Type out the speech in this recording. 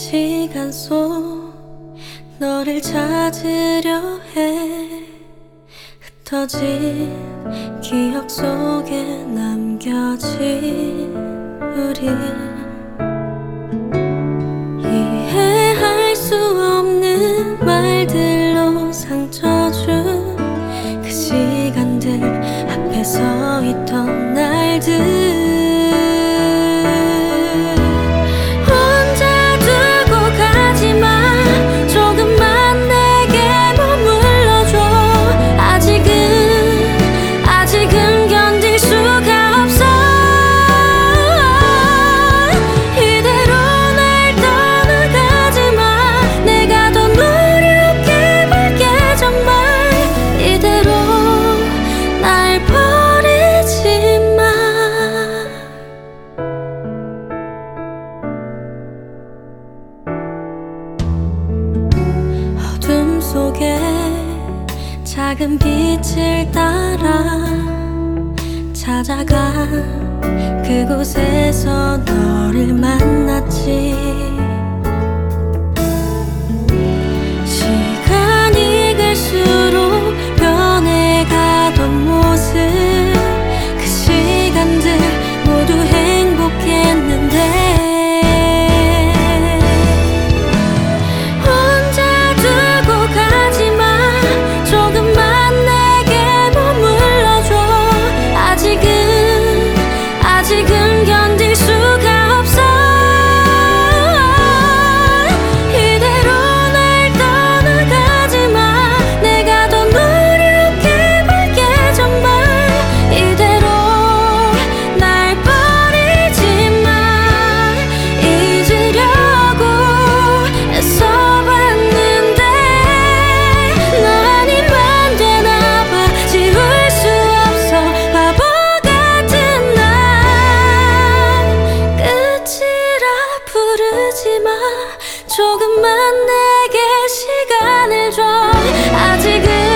시간 속 너를 찾으려 해. 흩어진 기억 속에 남겨진 우리, 이해할 수 없는 말들로 상처 준 그 시간들 앞에 서 있던 날들, 속에 작은 빛을 따라 찾아가 그곳에서 너를 만났지. 시간이 갈수록 변해가던 모습, 그 시간들 모두 행복했는데 조금만 내게 시간을 줘. 아직은